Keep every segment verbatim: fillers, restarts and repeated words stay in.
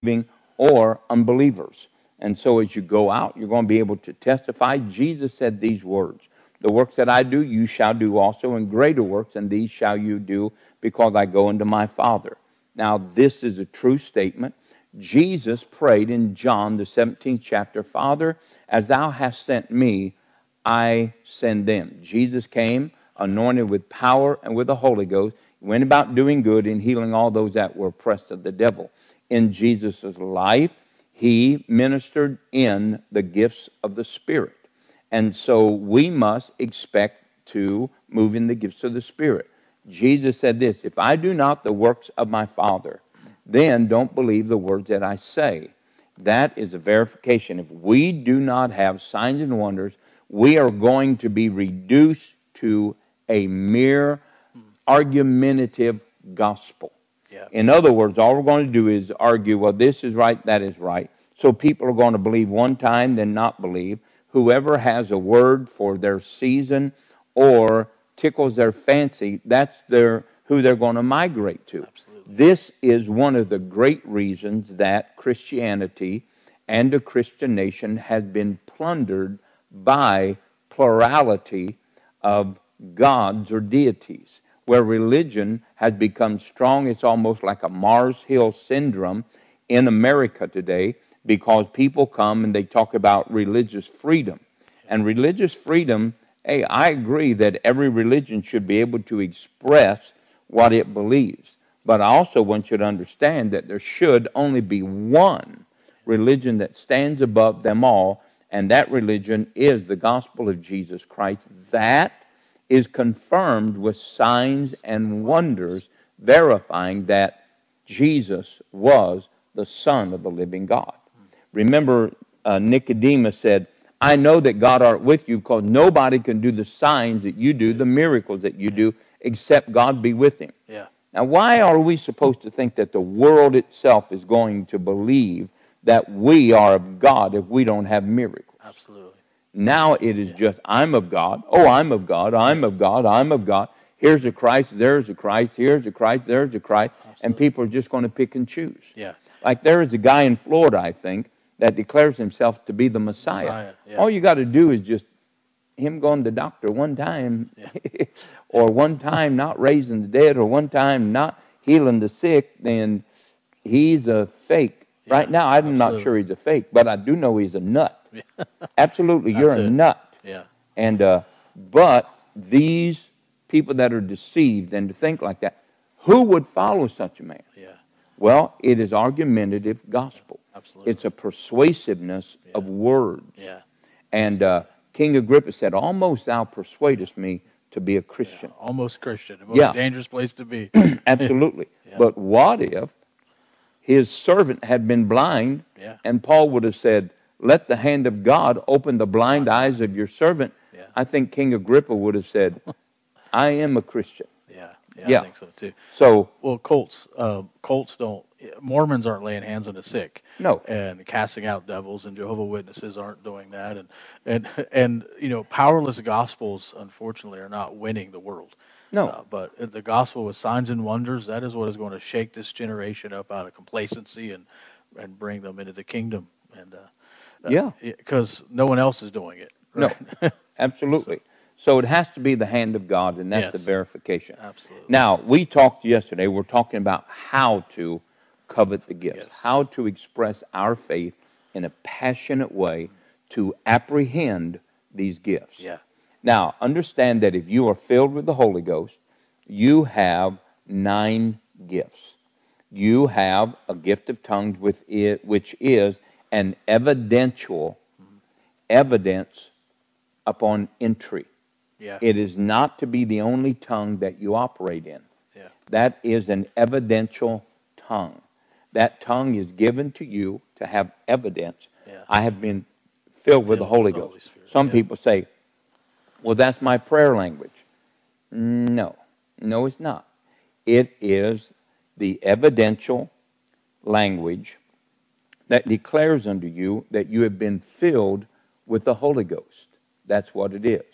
or unbelievers. And so as you go out, you're going to be able to testify. Jesus said these words, "The works that I do, you shall do also, and greater works, and these shall you do, because I go unto my Father." Now, this is a true statement. Jesus prayed in John, the seventeenth chapter, "Father, as thou hast sent me, I send them." Jesus came anointed with power and with the Holy Ghost. He went about doing good and healing all those that were oppressed of the devil. In Jesus' life, he ministered in the gifts of the Spirit. And so we must expect to move in the gifts of the Spirit. Jesus said this, "If I do not the works of my Father, then don't believe the words that I say." That is a verification. If we do not have signs and wonders, we are going to be reduced to a mere argumentative gospel. Yeah. In other words, all we're going to do is argue, well, this is right, that is right. So people are going to believe one time, then not believe. Whoever has a word for their season or tickles their fancy, that's their who they're going to migrate to. Absolutely. This is one of the great reasons that Christianity and the Christian nation has been plundered by plurality of gods or deities. Where religion has become strong, it's almost like a Mars Hill syndrome in America today, because people come and they talk about religious freedom. And religious freedom, hey, I agree that every religion should be able to express what it believes. But I also want you to understand that there should only be one religion that stands above them all, and that religion is the gospel of Jesus Christ. That is confirmed with signs and wonders, verifying that Jesus was the Son of the living God. Remember, uh, Nicodemus said, "I know that God art with you, because nobody can do the signs that you do, the miracles that you do, except God be with him." Yeah. Now, why are we supposed to think that the world itself is going to believe that we are of God if we don't have miracles? Absolutely. Now it is Yeah. just, I'm of God, oh, I'm of God, I'm of God, I'm of God. Here's a Christ, there's a Christ, here's a Christ, there's a Christ. Absolutely. And people are just going to pick and choose. Yeah. Like there is a guy in Florida, I think, that declares himself to be the Messiah. Messiah, yeah. All you got to do is just him going to the doctor one time, Yeah. or one time not raising the dead, or one time not healing the sick, then he's a fake. Yeah, Right now, I'm not absolutely. sure he's a fake, but I do know he's a nut. Absolutely, you're That's a it. nut. Yeah. And uh, but these people that are deceived and to think like that, who would follow such a man? Yeah. Well, it is argumentative gospel. Absolutely. It's a persuasiveness Yeah. of words. Yeah. And uh, King Agrippa said, "Almost thou persuadest me to be a Christian." Yeah. Almost Christian. The most Yeah. dangerous place to be. Absolutely. Yeah. But what if his servant had been blind, Yeah. and Paul would have said, "Let the hand of God open the blind eyes of your servant"? Yeah. I think King Agrippa would have said, "I am a Christian." Yeah. Yeah. Yeah. I think so too. So, Well, Colts, uh, Colts don't. Mormons aren't laying hands on the sick. no. And casting out devils, and Jehovah's Witnesses aren't doing that, and and and you know, powerless gospels, unfortunately, are not winning the world. No. Uh, but the gospel with signs and wonders, that is what is going to shake this generation up out of complacency and and bring them into the kingdom. And uh, Yeah. because no one else is doing it. Right? No. Absolutely. So it has to be the hand of God, and that's Yes. the verification. Absolutely. Now, we talked yesterday, we're talking about how to covet the gifts, Yes. how to express our faith in a passionate way to apprehend these gifts. Yeah. Now, understand that if you are filled with the Holy Ghost, you have nine gifts. You have a gift of tongues, with it, which is an evidential evidence upon entry. Yeah. It is not to be the only tongue that you operate in. Yeah. That is an evidential tongue. That tongue is given to you to have evidence. Yeah. I have been filled with the Filled Holy with the Ghost. Holy Spirit, Some yeah. people say, "Well, that's my prayer language." No. No, it's not. It is the evidential language that declares unto you that you have been filled with the Holy Ghost. That's what it is.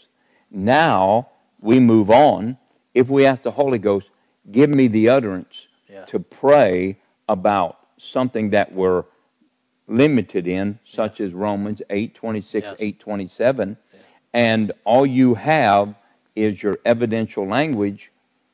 Now we move on. If we ask the Holy Ghost, give me the utterance Yeah. to pray about something that we're limited in, such yeah. as Romans eight twenty-six, yes. eight twenty-seven, yeah. and all you have is your evidential language.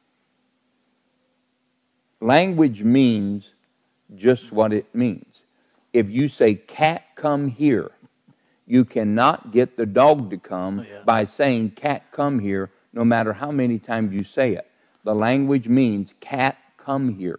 Language means just what it means. If you say, cat, come here, you cannot get the dog to come oh, yeah. by saying, cat, come here, no matter how many times you say it. The language means, cat, come here.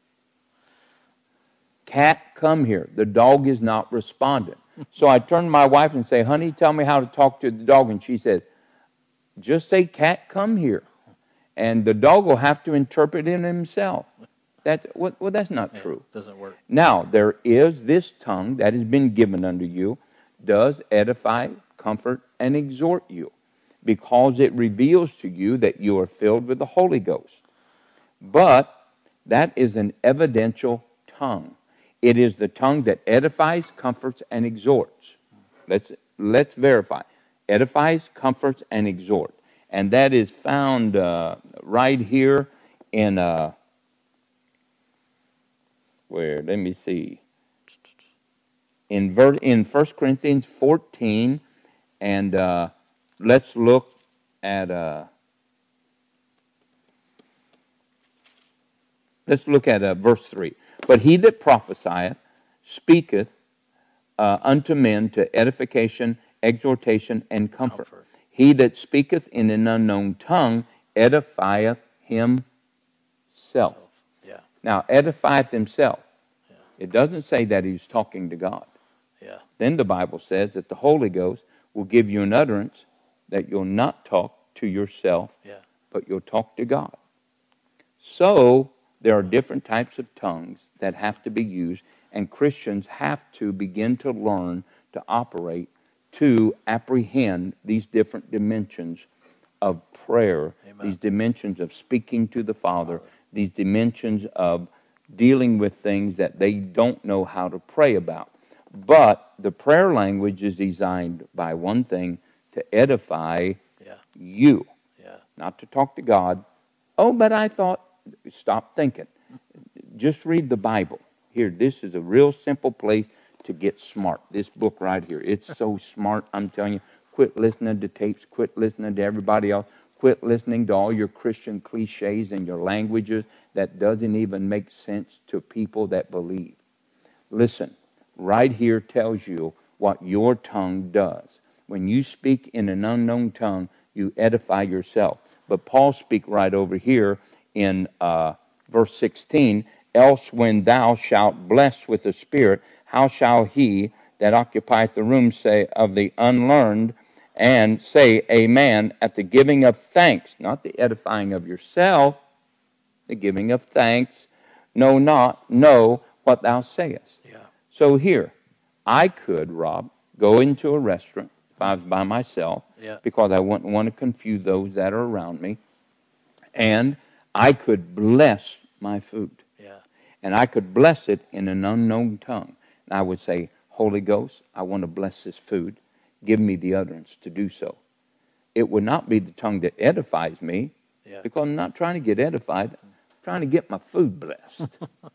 Cat, come here. The dog is not responding. So I turn to my wife and say, honey, tell me how to talk to the dog. And she said, just say, cat, come here. And the dog will have to interpret it himself. That's, well, well, that's not yeah, true. Doesn't work. Now, there is this tongue that has been given unto you, does edify, comfort, and exhort you, because it reveals to you that you are filled with the Holy Ghost. But that is an evidential tongue. It is the tongue that edifies, comforts, and exhorts. Let's, let's verify. Edifies, comforts, and exhort. And that is found uh, right here in... Uh, Where, let me see, in, ver, in First Corinthians fourteen, and uh, let's look at, uh, let's look at uh, verse three. But he that prophesieth speaketh uh, unto men to edification, exhortation, and comfort. comfort. He that speaketh in an unknown tongue edifieth himself. Yeah. Now, edifieth himself. Yeah. It doesn't say that he's talking to God. Yeah. Then the Bible says that the Holy Ghost will give you an utterance that you'll not talk to yourself, yeah. but you'll talk to God. So, there are different types of tongues that have to be used, and Christians have to begin to learn to operate, to apprehend these different dimensions of prayer, Amen. These dimensions of speaking to the Father, these dimensions of dealing with things that they don't know how to pray about. But the prayer language is designed by one thing, to edify yeah. you, yeah. not to talk to God. Oh, but I thought, stop thinking. Just read the Bible. Here, this is a real simple place to get smart. This book right here, it's so smart, I'm telling you. Quit listening to tapes, quit listening to everybody else. Quit listening to all your Christian cliches and your languages that doesn't even make sense to people that believe. Listen, right here tells you what your tongue does. When you speak in an unknown tongue, you edify yourself. But Paul speaks right over here in uh, verse sixteen, else when thou shalt bless with the Spirit, how shall he that occupieth the room say of the unlearned, and say amen at the giving of thanks, not the edifying of yourself, the giving of thanks, know not, know what thou sayest. Yeah. So here, I could, Rob, go into a restaurant if I was by myself, yeah. because I wouldn't want to confuse those that are around me, and I could bless my food. Yeah. And I could bless it in an unknown tongue. And I would say, Holy Ghost, I want to bless this food. Give me the utterance to do so. It would not be the tongue that edifies me, yeah. because I'm not trying to get edified. I'm trying to get my food blessed.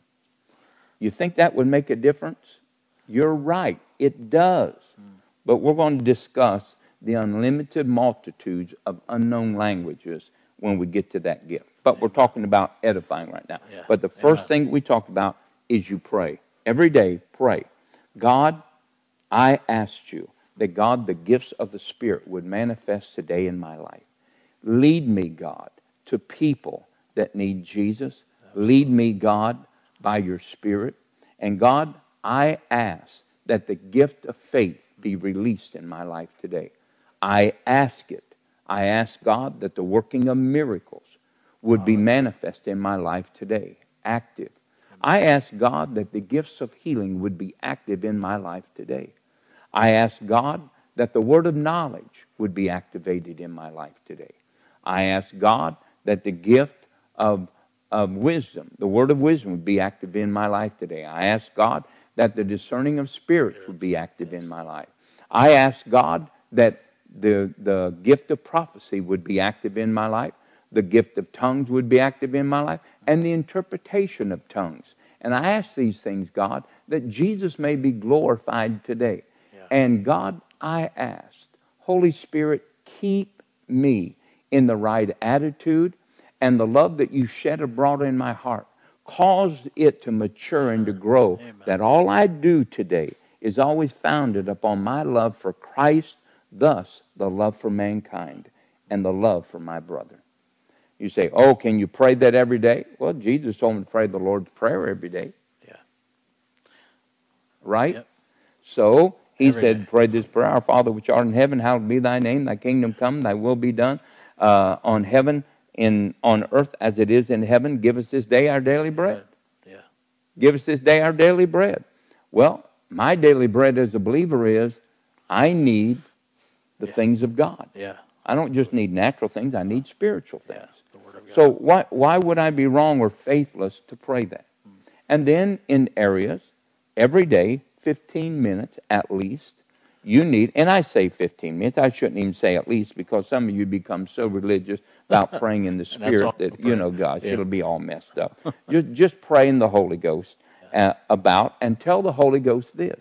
You think that would make a difference? You're right. It does. Mm. But we're going to discuss the unlimited multitudes of unknown languages when we get to that gift. But Amen. We're talking about edifying right now. Yeah. But the first Amen. Thing we talked about is you pray. Every day, pray. God, I asked you that God, the gifts of the Spirit would manifest today in my life. Lead me, God, to people that need Jesus. Lead me, God, by your Spirit. And God, I ask that the gift of faith be released in my life today. I ask it. I ask God that the working of miracles would be manifest in my life today, active. I ask God that the gifts of healing would be active in my life today. I ask God that the word of knowledge would be activated in my life today. I ask God that the gift of, of wisdom, the word of wisdom would be active in my life today. I ask God that the discerning of spirits would be active in my life. I ask God that the, the gift of prophecy would be active in my life. The gift of tongues would be active in my life. And the interpretation of tongues And I ask these things, God, that Jesus may be glorified today. Yeah. And God, I asked, Holy Spirit, keep me in the right attitude, and the love that you shed abroad in my heart, cause it to mature and to grow, Amen. that all I do today is always founded upon my love for Christ, thus the love for mankind and the love for my brother. You say, oh, can you pray that every day? Well, Jesus told me to pray the Lord's Prayer every day. Yeah. Right? Yep. So he Every said, day. pray this prayer, Our Father which art in heaven, hallowed be thy name, thy kingdom come, thy will be done uh, on heaven, in on earth as it is in heaven. Give us this day our daily bread. Yeah. Give us this day our daily bread. Well, my daily bread as a believer is I need the Yeah. things of God. Yeah. I don't just need natural things, I need spiritual things. Yeah. The Word of God. So why, why would I be wrong or faithless to pray that? Mm. And then in areas, every day, fifteen minutes at least, you need, and I say fifteen minutes, I shouldn't even say at least, because some of you become so religious about praying in the Spirit that, you know, gosh, yeah. it'll be all messed up. just, just pray in the Holy Ghost uh, about, and tell the Holy Ghost this.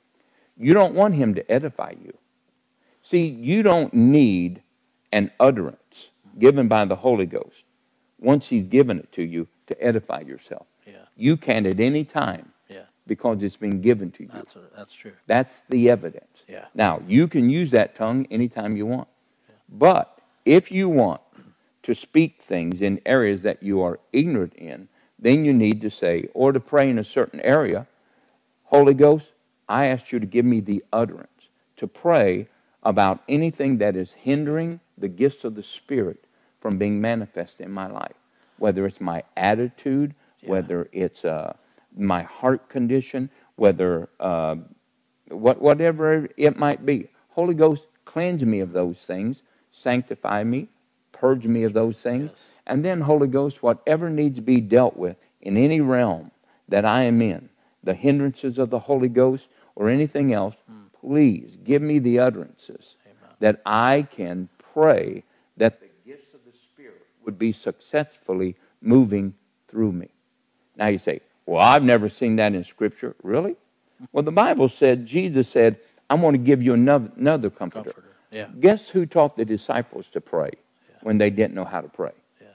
You don't want him to edify you. See, you don't need an utterance given by the Holy Ghost once he's given it to you to edify yourself. Yeah. You can at any time Yeah. because it's been given to you. That's a, that's true. That's the evidence. Yeah. Now, you can use that tongue anytime you want. Yeah. But if you want to speak things in areas that you are ignorant in, then you need to say, or to pray in a certain area, Holy Ghost, I ask you to give me the utterance to pray about anything that is hindering the gifts of the Spirit from being manifest in my life, whether it's my attitude, yeah. whether it's uh, my heart condition, whether uh, what, whatever it might be. Holy Ghost, cleanse me of those things, sanctify me, purge me of those things, yes. and then Holy Ghost, whatever needs to be dealt with in any realm that I am in, the hindrances of the Holy Ghost or anything else, mm. please give me the utterances Amen. That I can pray that the gifts of the Spirit would be successfully moving through me. Now you say, well, I've never seen that in Scripture. Really? Well, the Bible said, Jesus said, I'm going to give you another, another comforter. comforter. Yeah. Guess who taught the disciples to pray yeah. when they didn't know how to pray? Yeah.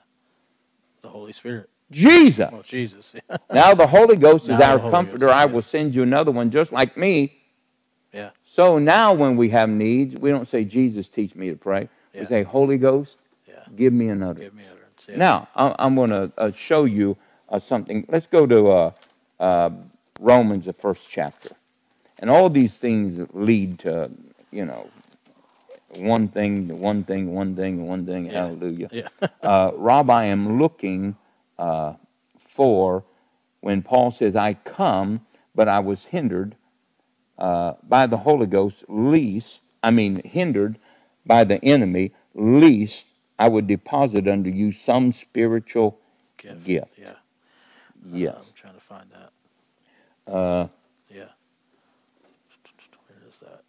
The Holy Spirit. Jesus. Well, Jesus. Now the Holy Ghost is now our comforter. Ghost, I yeah. will send you another one just like me. Yeah. So now when we have needs, we don't say, Jesus, teach me to pray. Yeah. We say, Holy Ghost, yeah. give me an utterance. Give me utterance. Yeah. Now, I'm going to uh, show you uh, something. Let's go to uh, uh, Romans, the first chapter. And all these things lead to, you know, one thing, one thing, one thing, one thing, yeah. hallelujah. Yeah. uh, Rob, I am looking uh, for when Paul says, I come, but I was hindered uh, by the Holy Ghost, least, I mean, hindered by the enemy, least I would deposit unto you some spiritual gift. gift. Yeah. Yes. Uh, I'm trying to find that. Uh, yeah. Where is that?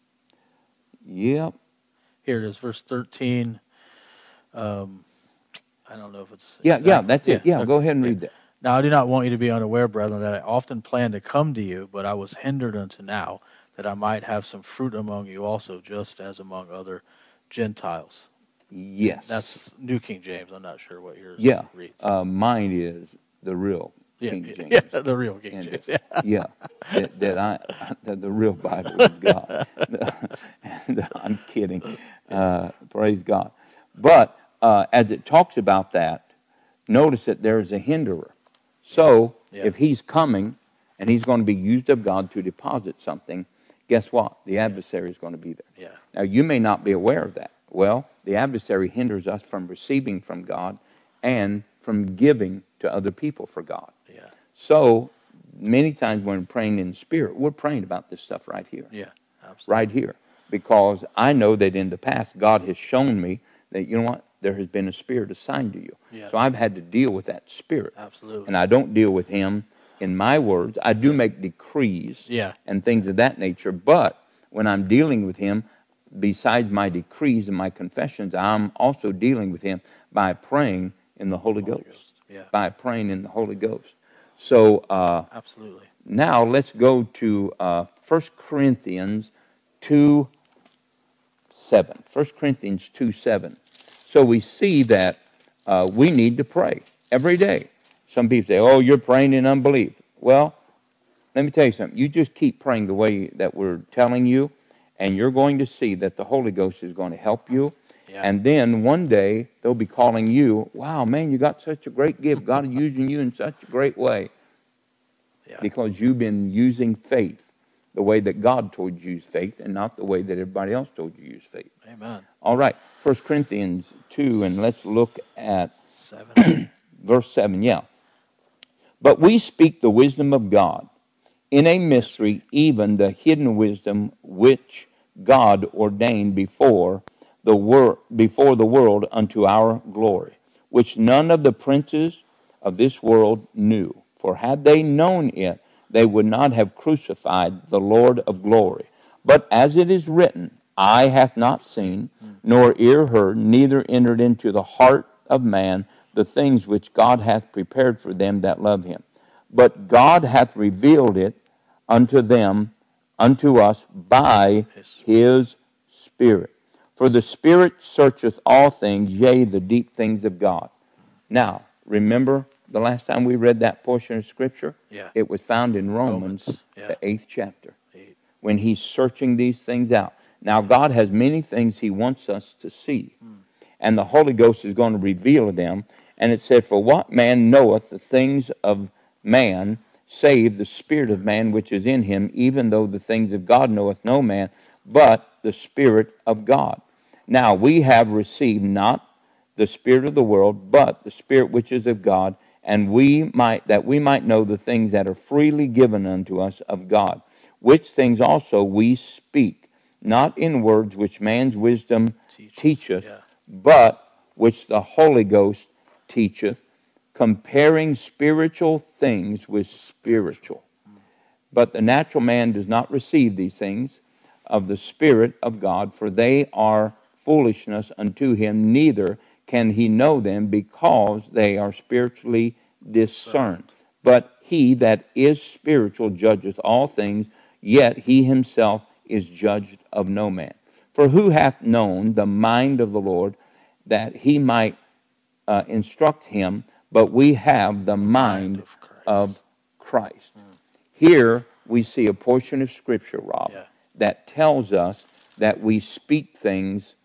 Yep. Here it is, verse thirteen. Um, I don't know if it's... Yeah, exact. yeah, that's it. Yeah, okay. go ahead and yeah. read that. Now, I do not want you to be unaware, brethren, that I often planned to come to you, but I was hindered unto now, that I might have some fruit among you also, just as among other Gentiles. Yes. That's New King James. I'm not sure what yours yeah. reads. Uh, mine is the real yeah, King James. Yeah, the real King and, James. Yeah. yeah. That, that I, that the real Bible is God. And I'm kidding. Uh, praise God. But uh, as it talks about that, notice that there is a hinderer. So yeah. if he's coming and he's going to be used of God to deposit something, guess what? The adversary is going to be there. Yeah. Now, you may not be aware of that. Well, the adversary hinders us from receiving from God and from giving to other people for God. Yeah. So many times when we're praying in the Spirit, we're praying about this stuff right here. Yeah, absolutely. Right here. Because I know that in the past, God has shown me that, you know what, there has been a spirit assigned to you. Yeah. So I've had to deal with that spirit. Absolutely. And I don't deal with him in my words. I do make decrees yeah. and things of that nature. But when I'm dealing with him, besides my decrees and my confessions, I'm also dealing with him by praying in the Holy, Holy Ghost. Ghost. Yeah. By praying in the Holy Ghost. So uh, Absolutely. now let's go to uh, First Corinthians two seven. First Corinthians two seven. So we see that uh, we need to pray every day. Some people say, oh, you're praying in unbelief. Well, let me tell you something. You just keep praying the way that we're telling you, and you're going to see that the Holy Ghost is going to help you. Yeah. And then one day they'll be calling you, wow, man, you got such a great gift. God is using you in such a great way. Yeah. Because you've been using faith the way that God told you to use faith and not the way that everybody else told you to use faith. Amen. All right, First Corinthians two, and let's look at Seven. verse seven. Yeah. But we speak the wisdom of God in a mystery, even the hidden wisdom which God ordained before the wor- before the world unto our glory, which none of the princes of this world knew. For had they known it, they would not have crucified the Lord of glory. But as it is written, eye hath not seen, nor ear heard, neither entered into the heart of man the things which God hath prepared for them that love him. But God hath revealed it unto them, unto us, by his Spirit. For the Spirit searcheth all things, yea, the deep things of God. Now, remember the last time we read that portion of Scripture? Yeah. It was found in Romans, Romans, yeah. the eighth chapter, Eight. when he's searching these things out. Now, God has many things he wants us to see, mm. and the Holy Ghost is going to reveal them. And it said, for what man knoweth the things of man, save the Spirit of man which is in him, even though the things of God knoweth no man, but the Spirit of God. Now, we have received not the spirit of the world, but the Spirit which is of God, and we might that we might know the things that are freely given unto us of God, which things also we speak, not in words which man's wisdom Teach. teacheth, Yeah. but which the Holy Ghost teacheth, comparing spiritual things with spiritual. But the natural man does not receive these things of the Spirit of God, for they are foolishness unto him, neither can he know them, because they are spiritually discerned. But he that is spiritual judgeth all things, yet he himself is judged of no man. For who hath known the mind of the Lord, that he might uh, instruct him? But we have the mind, mind of Christ. Of Christ. Mm. Here we see a portion of Scripture, Rob, yeah. that tells us that we speak things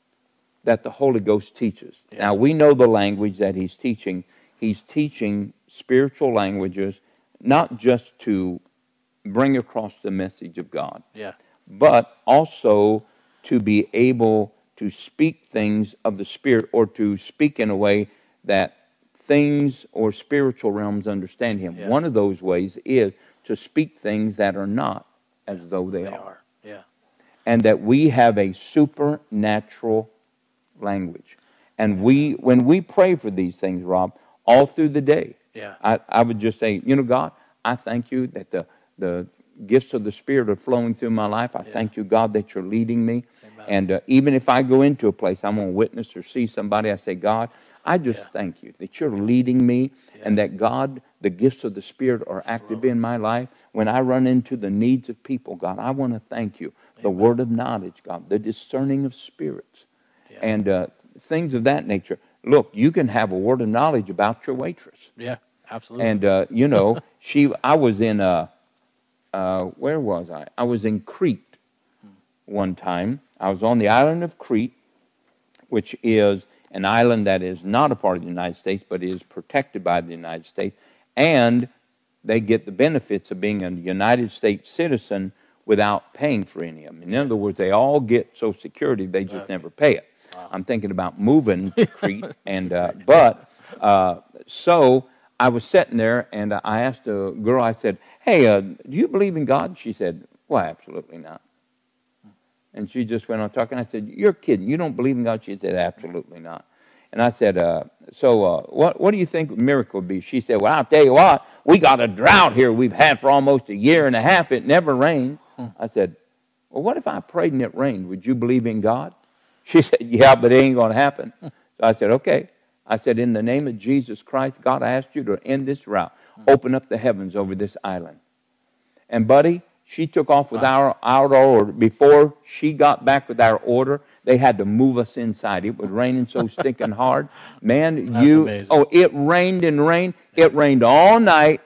that the Holy Ghost teaches. Yeah. Now, we know the language that he's teaching. He's teaching spiritual languages, not just to bring across the message of God, yeah. but also to be able to speak things of the Spirit, or to speak in a way that things or spiritual realms understand him. Yeah. One of those ways is to speak things that are not as though they, they are. are. Yeah. And that we have a supernatural language. And we, when we pray for these things, Rob, all through the day, yeah. I, I would just say, you know, God, I thank you that the, the gifts of the Spirit are flowing through my life. I yeah. thank you, God, that you're leading me. Amen. And uh, even if I go into a place, I'm going to witness or see somebody, I say, God, I just yeah. thank you that you're leading me, yeah. and that, God, the gifts of the Spirit are active Flow. in my life. When I run into the needs of people, God, I want to thank you. Amen. The word of knowledge, God, the discerning of spirits, yeah. and uh, things of that nature. Look, you can have a word of knowledge about your waitress. Yeah, absolutely. And, uh, you know, she. I was in, uh, uh, where was I? I was in Crete one time. I was on the island of Crete, which is an island that is not a part of the United States, but is protected by the United States. And they get the benefits of being a United States citizen without paying for any of them. In other words, they all get Social Security, they just okay. never pay it. Wow. I'm thinking about moving to Crete, and uh, but uh, so I was sitting there, and I asked a girl. I said, "Hey, uh, do you believe in God?" She said, "Well, absolutely not." And she just went on talking. I said, "You're kidding. You don't believe in God?" She said, "Absolutely not." And I said, uh, "So uh, what? What do you think a miracle would be?" She said, "Well, I'll tell you what. We got a drought here. We've had for almost a year and a half. It never rained." I said, "Well, what if I prayed and it rained? Would you believe in God?" She said, "Yeah, but it ain't going to happen." So I said, "Okay." I said, "In the name of Jesus Christ, God, I asked you to end this drought." open up the heavens over this island. And, buddy, she took off with our, our order. Before she got back with our order, they had to move us inside. It was raining so stinking hard. Man, That's you, amazing. oh, it rained and rained. It rained all night,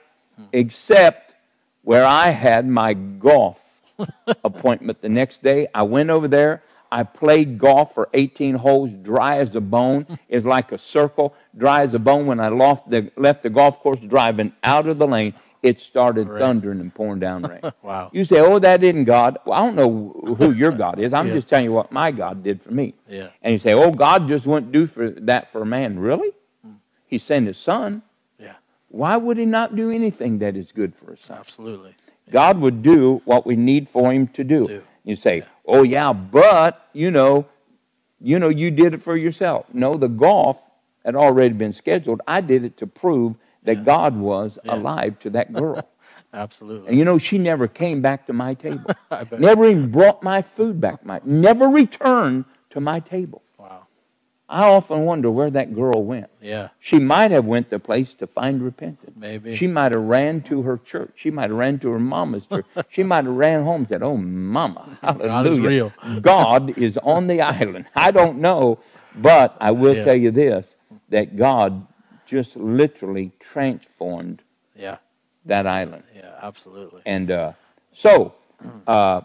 except where I had my golf appointment the next day. I went over there. I played golf for eighteen holes, dry as a bone. It's like a circle, dry as a bone. When I left the, left the golf course driving out of the lane, it started Rain. thundering and pouring down rain. Wow. You say, oh, that isn't God. Well, I don't know who your God is. I'm Yeah. just telling you what my God did for me. Yeah. And you say, oh, God just wouldn't do for that for a man. Really? He sent his son. Yeah. Why would he not do anything that is good for his son? Absolutely. God would do what we need for him to do. Do. You say, Yeah. oh, yeah, but, you know, you know, you did it for yourself. No, the golf had already been scheduled. I did it to prove that Yeah. God was Yeah. alive to that girl. Absolutely. And you know, she never came back to my table. I bet. Never even brought my food back. My, never returned to my table. Wow. I often wonder where that girl went. Yeah. She might have went to a place to find repentance. Maybe. She might have ran to her church. She might have ran to her mama's church. She might have ran home and said, oh, mama, hallelujah. God is real. God is on the island. I don't know, but I will Yeah. tell you this, that God just literally transformed Yeah. that island. Yeah. Absolutely. And uh, so uh,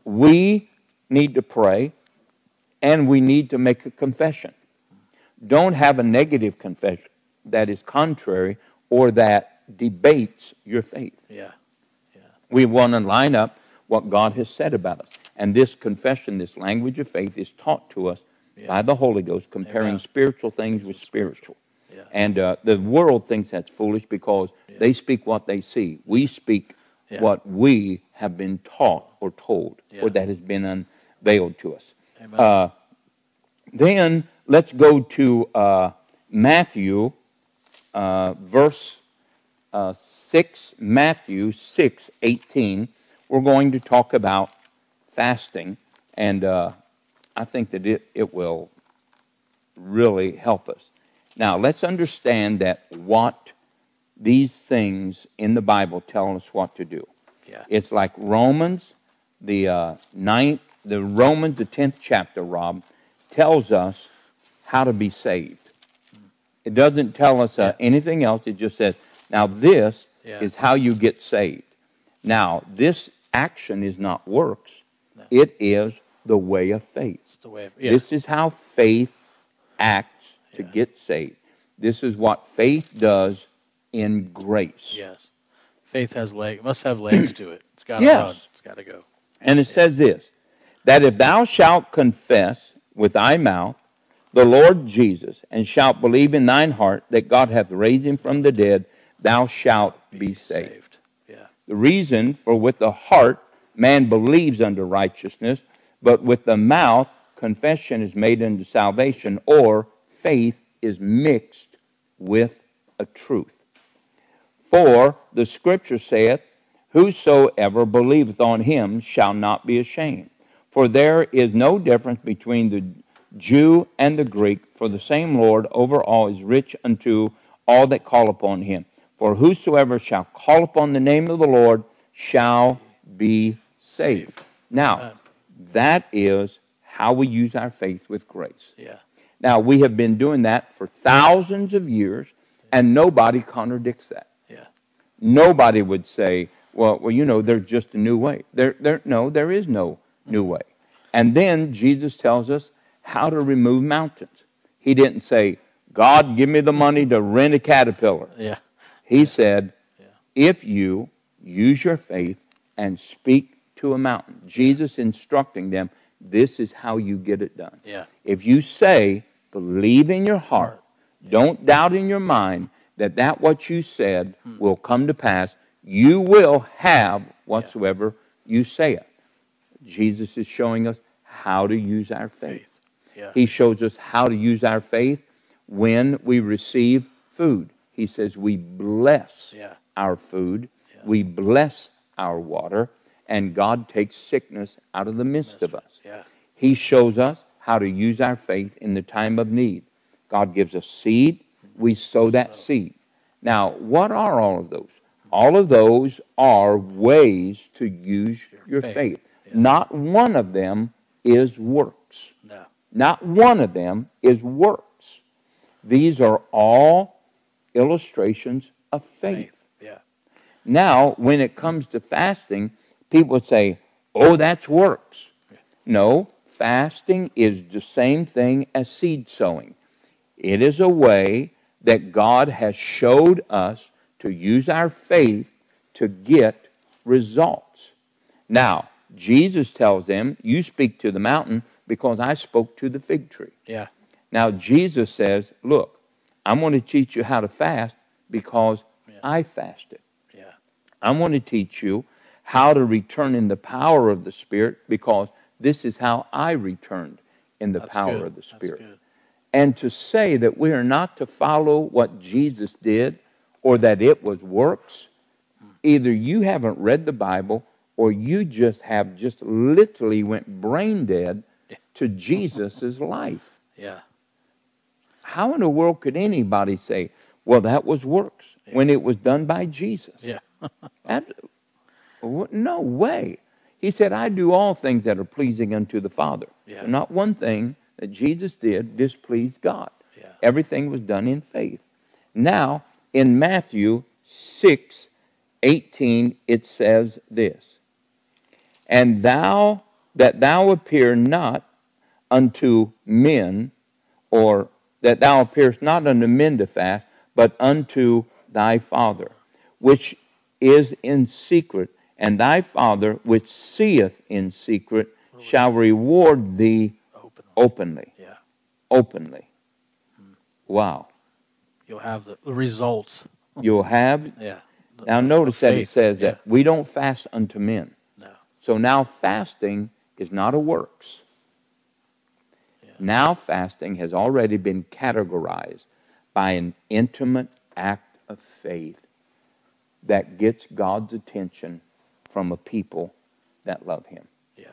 we need to pray, and we need to make a confession. Don't have a negative confession that is contrary or that debates your faith. Yeah. Yeah. We want to line up what God has said about us. And this confession, this language of faith, is taught to us Yeah. by the Holy Ghost, comparing Amen. spiritual things with spiritual. Yeah. And uh, the world thinks that's foolish because Yeah. they speak what they see. We speak Yeah. what we have been taught or told, Yeah. or that has been unveiled to us. Amen. Uh, then let's go to uh, Matthew, uh, verse uh, six, Matthew six eighteen. We're going to talk about fasting, and uh, I think that it, it will really help us. Now, let's understand that what these things in the Bible tell us what to do. Yeah. It's like Romans, the uh, ninth, the Romans, the tenth chapter, Rob, tells us how to be saved. It doesn't tell us uh, anything else. It just says, now this Yeah. is how you get saved. Now, this action is not works. No. It is the way of faith. It's the way. Of, yeah. This is how faith acts to Yeah. get saved. This is what faith does in grace. Yes. Faith has leg. Must have legs to it. It's got to Yes. run. It's got to go. And it says this, that if thou shalt confess with thy mouth the Lord Jesus, and shalt believe in thine heart that God hath raised him from the dead, thou shalt be saved. Yeah. The reason for with the heart man believes unto righteousness, but with the mouth confession is made unto salvation, or faith is mixed with a truth. For the scripture saith, whosoever believeth on him shall not be ashamed. For there is no difference between the Jew and the Greek, for the same Lord over all is rich unto all that call upon him. For whosoever shall call upon the name of the Lord shall be saved. Now, that is how we use our faith with grace. Yeah. Now, we have been doing that for thousands of years, and nobody contradicts that. Yeah. Nobody would say, well, well, you know, there's just a new way. There, there, no, there is no new way. And then Jesus tells us how to remove mountains. He didn't say, God, give me the money to rent a caterpillar. Yeah. He said, Yeah. if you use your faith and speak to a mountain, Jesus instructing them, this is how you get it done. Yeah. If you say, believe in your heart, don't doubt in your mind that that what you said will come to pass, you will have whatsoever you say it. Jesus is showing us how to use our faith. Faith. Yeah. He shows us how to use our faith when we receive food. He says we bless Yeah. our food, Yeah. we bless our water, and God takes sickness out of the midst of us. Yeah. He shows us how to use our faith in the time of need. God gives us seed, we sow that seed. Now, what are all of those? All of those are ways to use your faith. faith. Yeah. Not one of them is works. No. Not one of them is works. These are all illustrations of faith. Faith. Yeah. Now, when it comes to fasting, people say, oh, that's works. Yeah. No, fasting is the same thing as seed sowing. It is a way that God has showed us to use our faith to get results. Now, Jesus tells them, you speak to the mountain because I spoke to the fig tree. Yeah. Now, Jesus says, look, I'm going to teach you how to fast because Yeah. I fasted. Yeah. I'm going to teach you how to return in the power of the Spirit because this is how I returned in the That's power good. of the Spirit. That's good. And to say that we are not to follow what Jesus did or that it was works, either you haven't read the Bible or you just have just literally went brain dead to Jesus' life. Yeah. How in the world could anybody say, well, that was works Yeah. when it was done by Jesus? Yeah. Ab- no way. He said, I do all things that are pleasing unto the Father. Yeah. So not one thing that Jesus did displeased God. Yeah. Everything was done in faith. Now, in Matthew six eighteen, it says this, and thou, that thou appear not unto men, or that thou appearest not unto men to fast, but unto thy Father, which is in secret, and thy Father, which seeth in secret, shall reward thee Openly. openly. Yeah. Openly. Wow. You'll have the results. You'll have. Yeah. Now notice that it says Yeah. that we don't fast unto men. No. So now fasting is not a works. Yeah. Now fasting has already been categorized by an intimate act of faith that gets God's attention from a people that love Him. Yeah.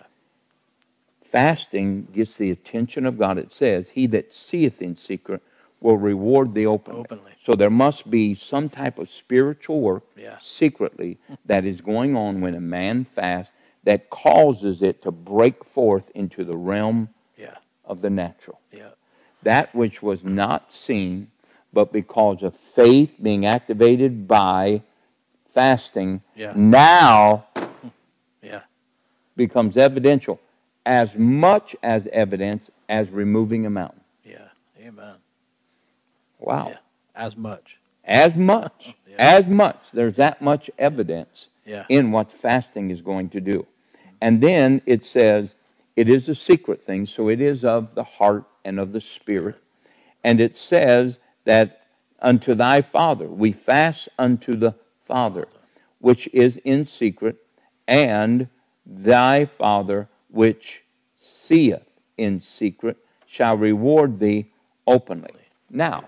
Fasting gets the attention of God. It says, he that seeth in secret will reward thee openly. Openly. So there must be some type of spiritual work Yeah. secretly that is going on when a man fasts that causes it to break forth into the realm Yeah. of the natural. Yeah. That which was not seen, but because of faith being activated by fasting, Yeah. now Yeah. becomes evidential, as much as evidence as removing a mountain. Yeah. Amen. Wow. Yeah. As much. As much, Yeah. as much. There's that much evidence Yeah. in what fasting is going to do. And then it says it is a secret thing, so it is of the heart and of the spirit. And it says that unto thy Father, we fast unto the Father, which is in secret, and thy Father, which seeth in secret, shall reward thee openly. Now,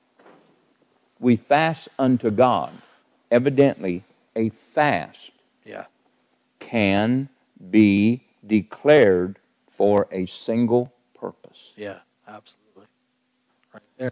we fast unto God. Evidently, a fast Yeah. can be declared for a single purpose. Yeah. Absolutely. Right there.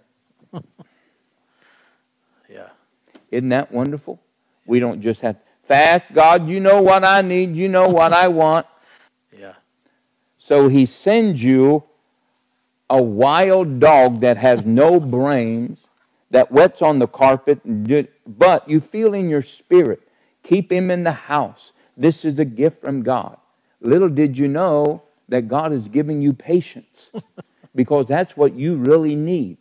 Yeah. Isn't that wonderful? We don't just have to fast. God, you know what I need. You know what I want. Yeah. So he sends you a wild dog that has no brains, that wets on the carpet, but you feel in your spirit, keep him in the house. This is a gift from God. Little did you know that God is giving you patience, because that's what you really need.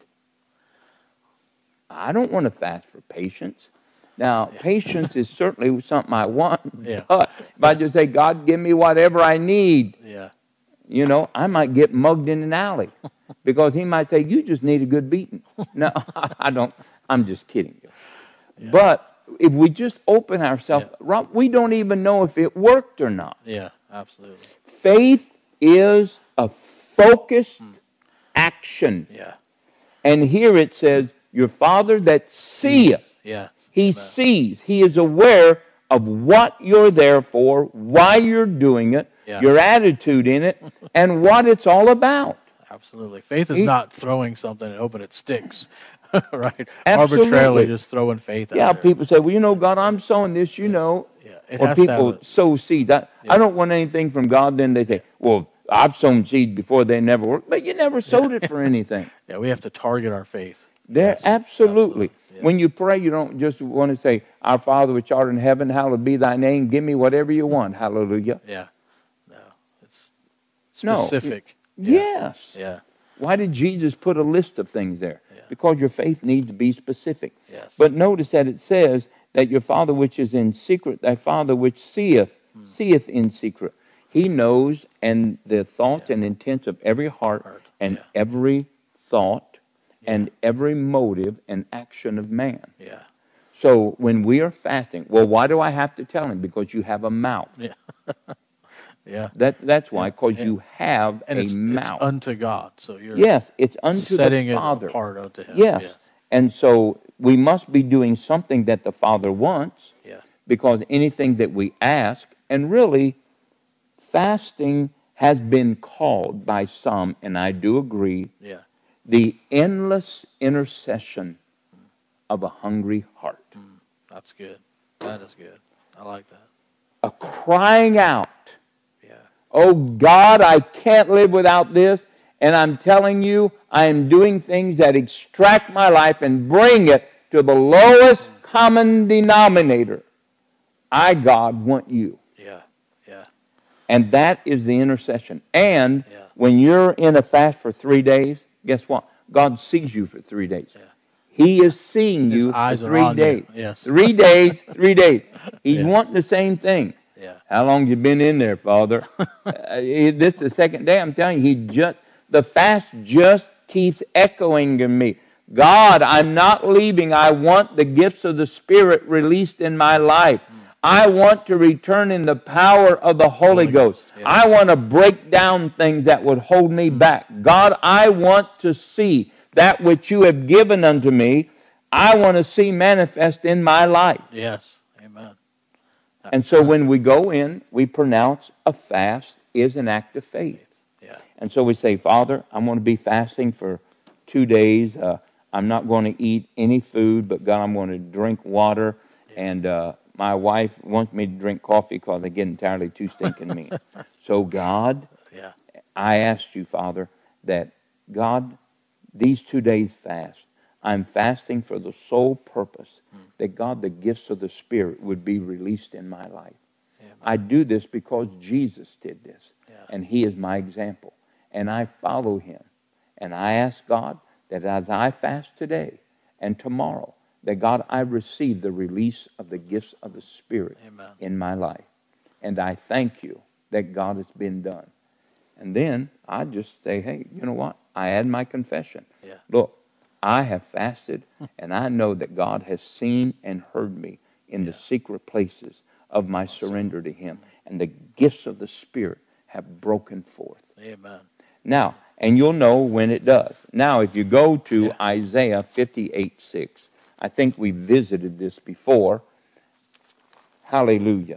I don't want to fast for patience. Now, Yeah. patience is certainly something I want, Yeah. but if I just say, God, give me whatever I need, Yeah. you know, I might get mugged in an alley, because he might say, you just need a good beating. No, I don't. I'm just kidding you. Yeah. But if we just open ourselves, Yeah. Rob, we don't even know if it worked or not. Yeah. Absolutely. Faith is a focused action. Yeah. And here it says, your Father that seeth. Yeah. He Amen. sees. He is aware of what you're there for, why you're doing it, Yeah. your attitude in it, and what it's all about. Absolutely. Faith is He- not throwing something and hoping it sticks. right. Absolutely. Arbitrarily just throwing faith out Yeah, there. people say, well, you know, God, I'm sowing this, you know. Yeah, it Or has to have people a- sow seed. I, Yeah. I don't want anything from God. Then they say, well, I've sown seed before, they never worked. But you never sowed it for anything. Yeah, we have to target our faith. There, Yes, absolutely. absolutely. Yeah. When you pray, you don't just want to say, Our Father which art in heaven, hallowed be thy name. Give me whatever you want. Hallelujah. Yeah. No, it's No. specific. Yeah. Yes. Yeah. Why did Jesus put a list of things there? Yeah. Because your faith needs to be specific. Yes. But notice that it says that your Father which is in secret, thy Father which seeth, hmm. seeth in secret. He knows and the thoughts yeah. and intents of every heart, heart. and yeah. every thought yeah. and every motive and action of man. Yeah. So when we are fasting, well, why do I have to tell him? Because you have a mouth. Yeah. Yeah, that that's why, because yeah. you have and a it's, mouth. It's unto God, so you're yes, it's unto setting the Father. it apart unto Him. Yes. yes, and so we must be doing something that the Father wants. Yeah. Because anything that we ask, and really, fasting has been called by some, and I do agree, yeah. the endless intercession mm. of a hungry heart. Mm. That's good. That is good. I like that. A crying out. Yeah. Oh God, I can't live without this. And I'm telling you, I am doing things that extract my life and bring it to the lowest mm. common denominator. I, God, want you. Yeah, yeah. And that is the intercession. And yeah. when you're in a fast for three days, guess what? God sees you for three days. Yeah. He is seeing His you eyes for three are on days. You. Yes. Three days, three days. He's yeah. wanting the same thing. Yeah. How long you been in there, Father? uh, this is the second day. I'm telling you, he just the fast just keeps echoing to me. God, I'm not leaving. I want the gifts of the Spirit released in my life. Mm. I want to return in the power of the Holy, Holy Ghost. Ghost. Yeah. I want to break down things that would hold me mm. back. God, I want to see that which you have given unto me. I want to see manifest in my life. Yes. Amen. And so when we go in, we pronounce a fast is an act of faith. Yeah. And so we say, Father, I'm going to be fasting for two days. Uh, I'm not going to eat any food, but God, I'm going to drink water. Yeah. And uh, my wife wants me to drink coffee because I get entirely too stinking mean. So God, yeah. I asked you, Father, that God, these two days fast, I'm fasting for the sole purpose mm. that God, the gifts of the Spirit would be released in my life. Yeah, I do this because Jesus did this, yeah. and He is my example, and I follow Him. And I ask God that as I fast today and tomorrow, that God, I receive the release of the gifts of the Spirit Amen. In my life. And I thank you that God has been done. And then I just say, hey, you know what? I add my confession. Yeah. Look, I have fasted, and I know that God has seen and heard me in yeah. the secret places of my awesome. Surrender to Him. And the gifts of the Spirit have broken forth. Amen. Now, and you'll know when it does. Now, if you go to yeah. Isaiah fifty-eight six, I think we visited this before. Hallelujah.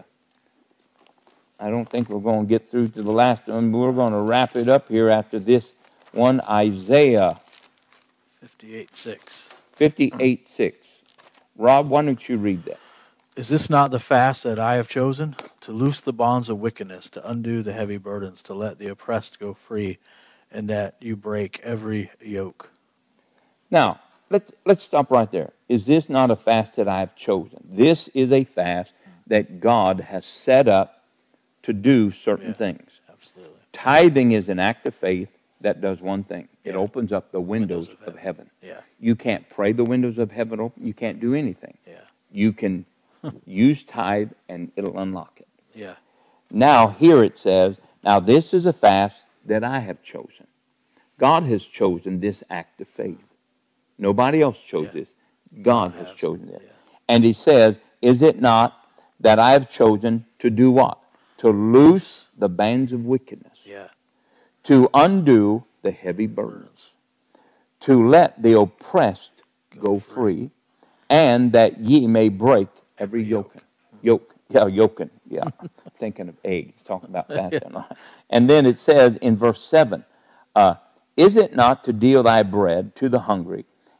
I don't think we're going to get through to the last one. We're going to wrap it up here after this one, Isaiah fifty-eight six. fifty-eight six. Rob, why don't you read that? Is this not the fast that I have chosen? To loose the bonds of wickedness, to undo the heavy burdens, to let the oppressed go free, and that you break every yoke. Now, let's, let's stop right there. Is this not a fast that I have chosen? This is a fast that God has set up to do certain yeah, things. Absolutely. Tithing is an act of faith that does one thing. It yeah. opens up the windows, windows of, of heaven. heaven. Yeah. You can't pray the windows of heaven open. You can't do anything. Yeah. You can use tithe and it'll unlock it. Yeah. Now here it says, now this is a fast that I have chosen. God has chosen this act of faith. Nobody else chose yeah. this. God, God has, has chosen it. Yeah. And He says, is it not that I have chosen to do what? To loose the bands of wickedness. Yeah. To undo the heavy burdens. To let the oppressed go, go free. free. And that ye may break every, every yoke. Yoke. Yeah, yoken. Yeah. Thinking of eggs. Talking about that. yeah. And then it says in verse seven, uh, is it not to deal thy bread to the hungry,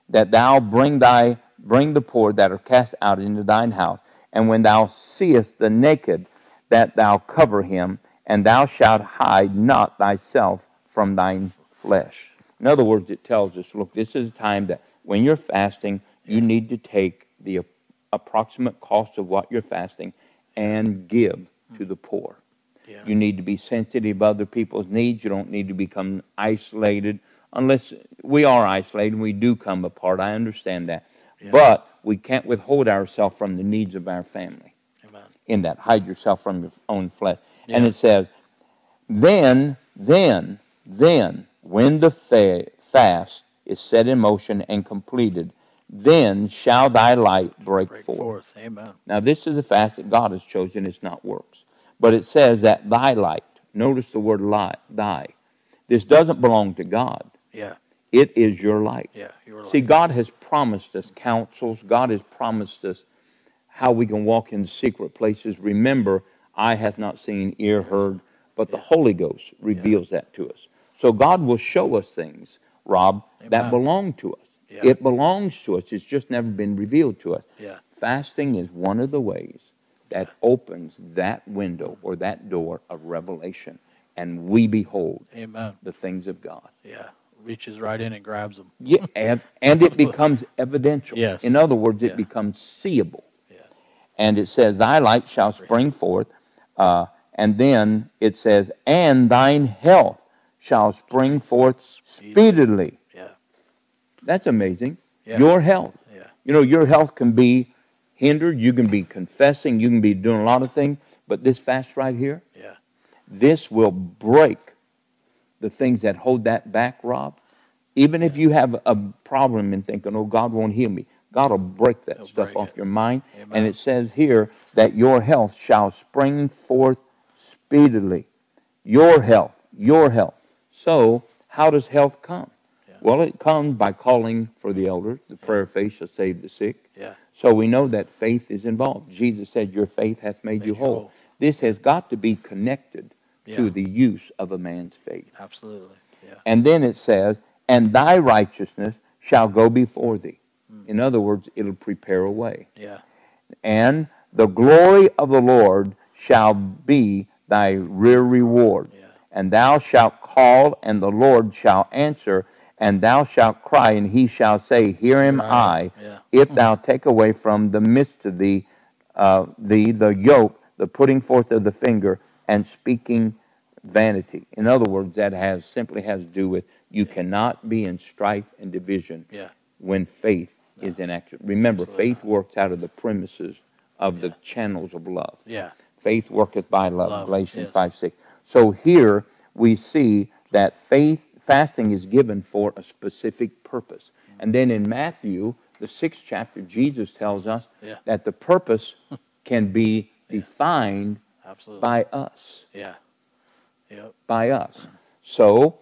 that thou bring thy bring the poor that are cast out into thine house, and when thou seest the naked, that thou cover him, and thou shalt hide not thyself from thine flesh. In other words, it tells us, look, this is a time that when you're fasting, you need to take the approximate cost of what you're fasting and give to the poor. Yeah. You need to be sensitive to other people's needs. You don't need to become isolated, unless we are isolated and we do come apart. I understand that. Yeah. But we can't withhold ourselves from the needs of our family. Amen. In that, hide yourself from your own flesh. Yeah. And it says, then, then, then, when the fa- fast is set in motion and completed, then shall thy light break, Break forth. forth. Amen. Now, this is a fast that God has chosen. It's not works. But it says that thy light, notice the word light, thy. This doesn't belong to God. Yeah. It is your light. Yeah. Your light. See, God has promised us counsels. God has promised us how we can walk in secret places. Remember, eye hath not seen, ear heard, but the Yeah. Holy Ghost reveals that to us. So God will show us things, Rob, Amen. that belong to us. Yeah. It belongs to us. It's just never been revealed to us. Yeah. Fasting is one of the ways that opens that window or that door of revelation, and we behold Amen. the things of God. Yeah. Reaches right in and grabs them. Yeah, and, and it becomes evidential. Yes. In other words, it Yeah. becomes seeable. Yeah. And it says, thy light shall spring forth. Uh, and then it says, and thine health shall spring forth speedily. Yeah. That's amazing. Yeah. Your health. Yeah. You know, your health can be hindered. You can be confessing. You can be doing a lot of things. But this fast right here, Yeah. this will break the things that hold that back, Rob. Even if you have a problem in thinking, oh, God won't heal me, God will break that He'll stuff break off it. your mind. Amen. And it says here that your health shall spring forth speedily. Your health, your health. So, how does health come? Yeah. Well, it comes by calling for the elders. The prayer Yeah. of faith shall save the sick. Yeah. So we know that faith is involved. Jesus said, your faith hath made, Made you you whole. whole. This has got to be connected Yeah. to the use of a man's faith. Absolutely. Yeah. And then it says, and thy righteousness shall go before thee. Mm. In other words, it'll prepare a way. Yeah. And the glory of the Lord shall be thy rear reward. Yeah. And thou shalt call, and the Lord shall answer, and thou shalt cry, and he shall say, Here am Here I am. I, Yeah. if thou take away from the midst of thee, uh, thee the yoke, the putting forth of the finger, and speaking vanity. In other words, that has simply has to do with you Yeah. cannot be in strife and division Yeah. when faith No. is in action. Remember, Absolutely faith works out of the premises of Yeah. the channels of love. Yeah. Faith worketh by love, Love, Galatians yes. five six. So here we see that faith, fasting is given for a specific purpose. And then in Matthew, the sixth chapter, Jesus tells us Yeah. that the purpose can be defined Absolutely. by us. Yeah. Yep. By us. So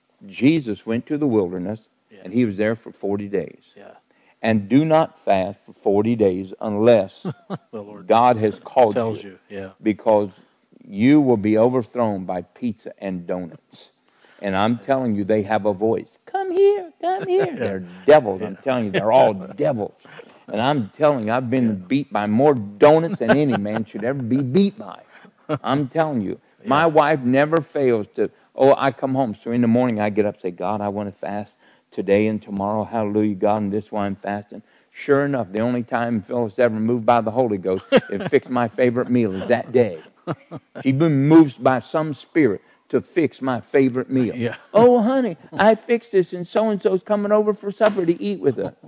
Jesus went to the wilderness, Yeah. and he was there for forty days. Yeah. And do not fast for forty days unless The Lord God has called tells you, you. Yeah. because you will be overthrown by pizza and donuts. And I'm telling you, they have a voice. Come here, come here. Yeah. They're devils. I'm Yeah. telling you, they're all devils. And I'm telling you, I've been Yeah. beat by more donuts than any man should ever be beat by. I'm telling you. My Yeah. wife never fails to, oh, I come home. So in the morning, I get up and say, God, I want to fast today and tomorrow. Hallelujah, God, and this is why I'm fasting. Sure enough, the only time Phyllis ever moved by the Holy Ghost and fixed my favorite meal is that day. She's been moved by some spirit to fix my favorite meal. Yeah. Oh, honey, I fixed this, and so-and-so's coming over for supper to eat with us.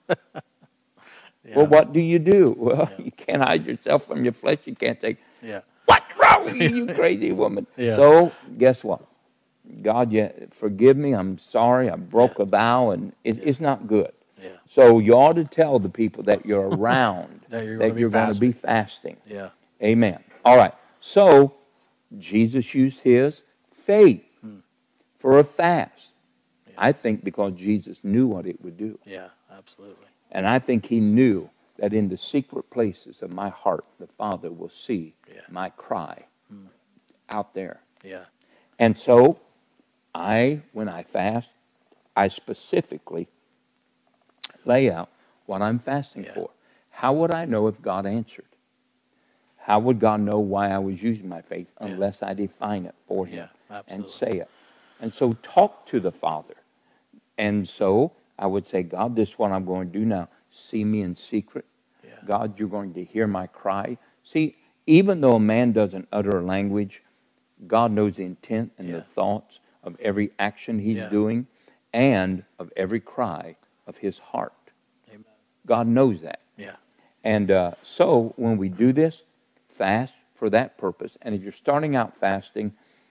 Yeah. Well, what do you do? Well, Yeah. you can't hide yourself from your flesh. You can't say, Yeah. what's wrong with you, you crazy woman? Yeah. So, guess what? God, yeah, forgive me. I'm sorry. I broke Yeah. a vow, and it, Yeah. it's not good. Yeah. So you ought to tell the people that you're around That you're that gonna be you're going to be fasting. fasting. Yeah. Amen. All right. So Jesus used his faith Hmm. for a fast. Yeah. I think because Jesus knew what it would do. Yeah. Absolutely. And I think he knew that in the secret places of my heart, the Father will see Yeah. my cry Hmm. out there. Yeah. And so I, when I fast, I specifically lay out what I'm fasting Yeah. for. How would I know if God answered? How would God know why I was using my faith unless I define it for him Yeah, and absolutely. say it? And so talk to the Father. And so I would say, God, this is what I'm going to do now. See me in secret. Yeah. God, you're going to hear my cry. See, even though a man doesn't utter a language, God knows the intent and Yeah. the thoughts of every action he's Yeah. doing and of every cry of his heart. Amen. God knows that. Yeah. And uh, so when we do this, fast for that purpose. And if you're starting out fasting,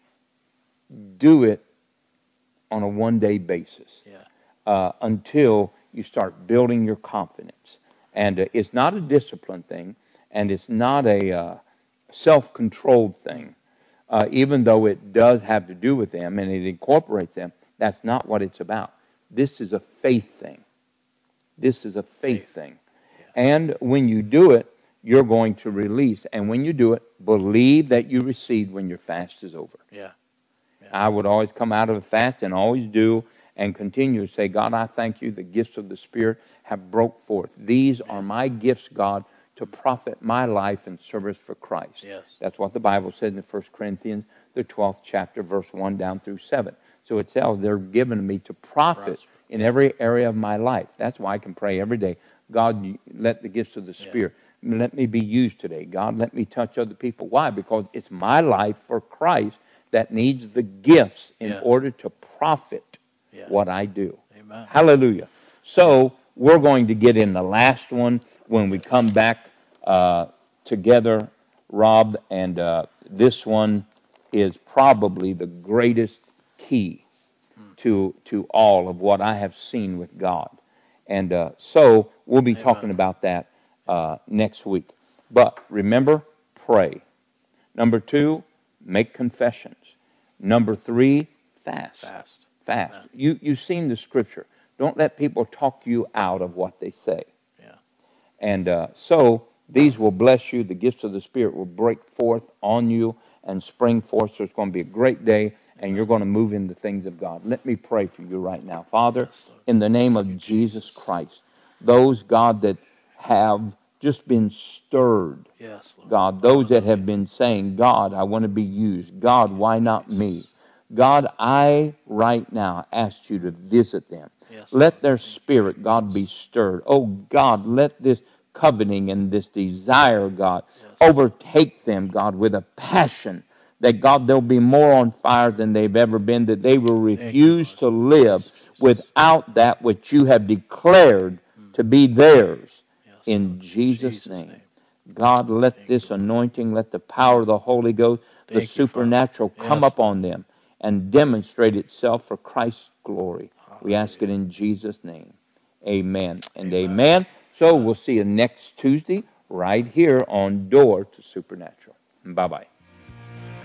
do it on a one-day basis Yeah. uh, until you start building your confidence. And uh, it's not a discipline thing, and it's not a uh, self-controlled thing. Uh, even though it does have to do with them and it incorporates them, that's not what it's about. This is a faith thing. This is a faith, faith. thing. Yeah. And when you do it, you're going to release. And when you do it, believe that you received when your fast is over. Yeah. Yeah. I would always come out of a fast and always do and continue to say, God, I thank you. The gifts of the Spirit have broke forth. These Amen. Are my gifts, God, to profit my life and service for Christ. Yes. That's what the Bible says in First Corinthians, the twelfth chapter, verse one down through seven. So it tells they're given to me to profit Prosper. in every area of my life. That's why I can pray every day. God, let the gifts of the Spirit, yeah. let me be used today. God, let me touch other people. Why? Because it's my life for Christ that needs the gifts in yeah. order to profit yeah. what I do. Amen. Hallelujah. So we're going to get in the last one when we come back uh, together, Rob, and uh, this one is probably the greatest key hmm. to to all of what I have seen with God. And uh, so we'll be Amen. talking about that uh, next week. But remember, pray. Number two, make confessions. Number three, fast. Fast. Fast. Amen. You, you've seen the scripture. Don't let people talk you out of what they say. Yeah. And uh, so these will bless you. The gifts of the Spirit will break forth on you and spring forth. So it's going to be a great day, and Amen. You're going to move in the things of God. Let me pray for you right now. Father, yes, in the name of Jesus Christ, those, God, that have just been stirred, yes, Lord. God, those that have been saying, God, I want to be used. God, why not me? God, I right now ask you to visit them. Yes, let their spirit, God, be stirred. Oh, God, let this coveting and this desire, God, yes. overtake them, God, with a passion that, God, they'll be more on fire than they've ever been, that they will refuse you, to live without that which you have declared mm. to be theirs. Yes, in Jesus', Jesus name. name. God, let Thank this you, anointing, let the power of the Holy Ghost, Thank the supernatural you, come yes, upon them and demonstrate itself for Christ's glory. Hallelujah. We ask it in Jesus' name. Amen and amen. amen. So amen. We'll see you next Tuesday right here on Door to Supernatural. Bye-bye.